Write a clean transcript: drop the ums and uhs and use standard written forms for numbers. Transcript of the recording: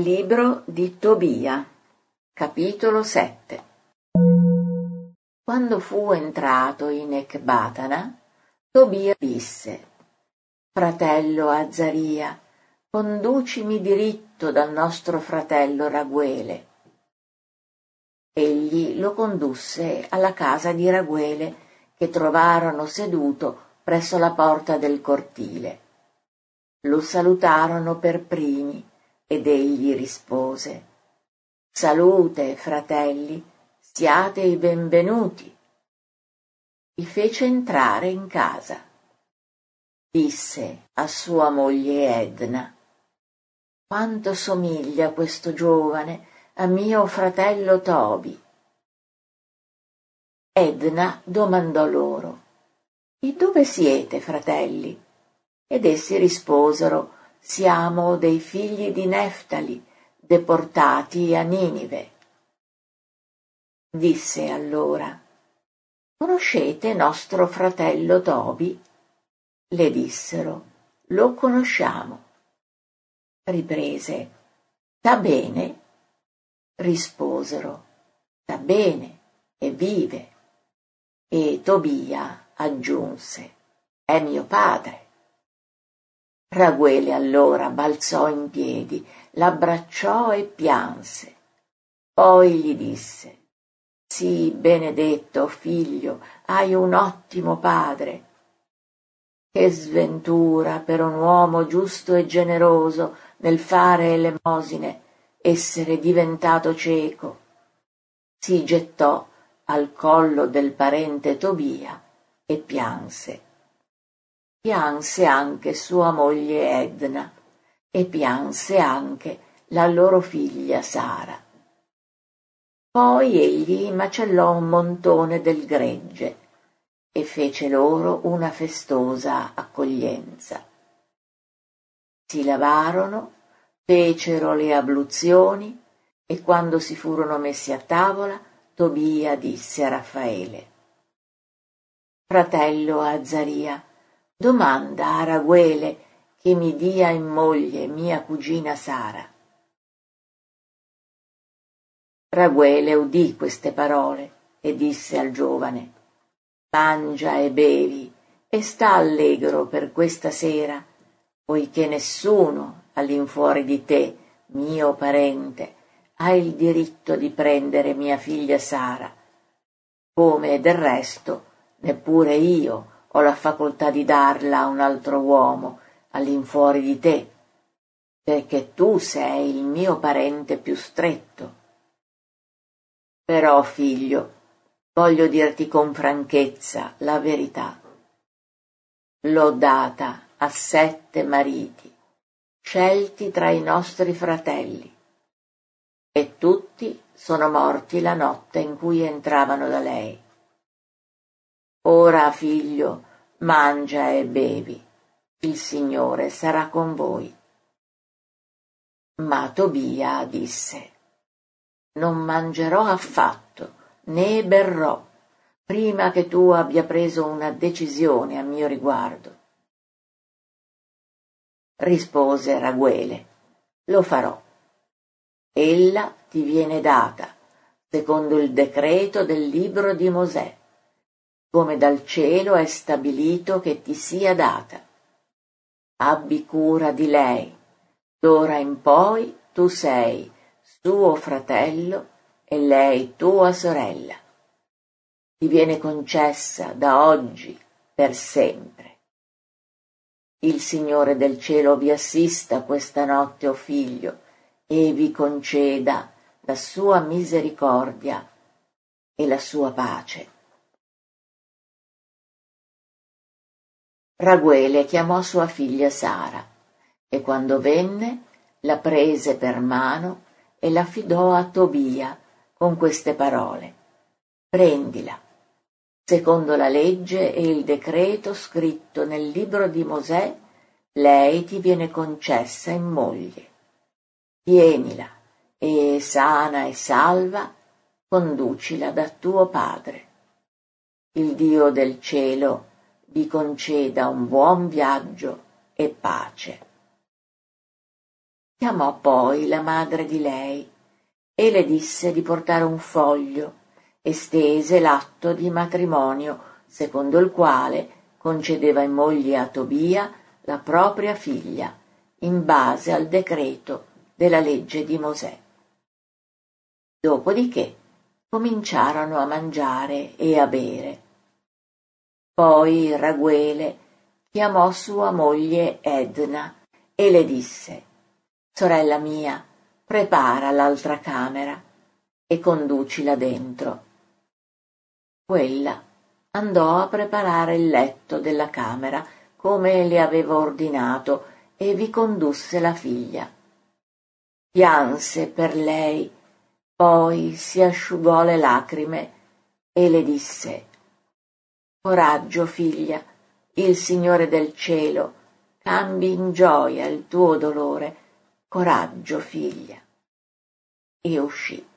Libro di Tobia, capitolo 7. Quando fu entrato in Ecbatana, Tobia disse: «Fratello Azzaria, conducimi diritto dal nostro fratello Raguele». Egli lo condusse alla casa di Raguele, che trovarono seduto presso la porta del cortile. Lo salutarono per primi, ed egli rispose: «Salute, fratelli, siate i benvenuti». Li fece entrare in casa. Disse a sua moglie Edna: «Quanto somiglia questo giovane a mio fratello Tobi». Edna domandò loro: «Di dove siete, fratelli?» Ed essi risposero: «Siamo dei figli di Neftali, deportati a Ninive». Disse allora: «Conoscete nostro fratello Tobi?» Le dissero: «Lo conosciamo». Riprese: «Sta bene?» Risposero: «Sta bene e vive». E Tobia aggiunse: «È mio padre». Raguele allora balzò in piedi, l'abbracciò e pianse. Poi gli disse: «Sii benedetto, figlio, hai un ottimo padre». Che sventura per un uomo giusto e generoso nel fare elemosine essere diventato cieco. Si gettò al collo del parente Tobia e pianse. Pianse anche sua moglie Edna e pianse anche la loro figlia Sara. Poi egli macellò un montone del gregge e fece loro una festosa accoglienza. Si lavarono, fecero le abluzioni e quando si furono messi a tavola, Tobia disse a Raffaele: «Fratello Azzaria, domanda a Raguele che mi dia in moglie mia cugina Sara». Raguele udì queste parole e disse al giovane: «Mangia e bevi e sta allegro per questa sera, poiché nessuno all'infuori di te, mio parente, ha il diritto di prendere mia figlia Sara, come del resto neppure io ho la facoltà di darla a un altro uomo all'infuori di te, perché tu sei il mio parente più stretto. Però, figlio, voglio dirti con franchezza la verità. L'ho data a 7 mariti, scelti tra i nostri fratelli, e tutti sono morti la notte in cui entravano da lei. Ora, figlio, mangia e bevi, il Signore sarà con voi». Ma Tobia disse: «Non mangerò affatto, né berrò, prima che tu abbia preso una decisione a mio riguardo». Rispose Raguele: «Lo farò. Ella ti viene data, secondo il decreto del libro di Mosè, come dal cielo è stabilito che ti sia data. Abbi cura di lei, d'ora in poi tu sei suo fratello e lei tua sorella. Ti viene concessa da oggi per sempre. Il Signore del cielo vi assista questa notte, o figlio, e vi conceda la sua misericordia e la sua pace». Raguele chiamò sua figlia Sara, e quando venne la prese per mano e l'affidò a Tobia con queste parole: «Prendila. Secondo la legge e il decreto scritto nel libro di Mosè, lei ti viene concessa in moglie. Tienila e, sana e salva, conducila da tuo padre. Il Dio del cielo vi conceda un buon viaggio e pace». Chiamò poi la madre di lei e le disse di portare un foglio e stese l'atto di matrimonio secondo il quale concedeva in moglie a Tobia la propria figlia, in base al decreto della legge di Mosè. Dopodiché cominciarono a mangiare e a bere. Poi Raguele chiamò sua moglie Edna e le disse: «Sorella mia, prepara l'altra camera e conducila dentro». Quella andò a preparare il letto della camera come le aveva ordinato e vi condusse la figlia. Pianse per lei, poi si asciugò le lacrime e le disse: «Coraggio, figlia, il Signore del cielo cambi in gioia il tuo dolore. Coraggio, figlia». E uscì.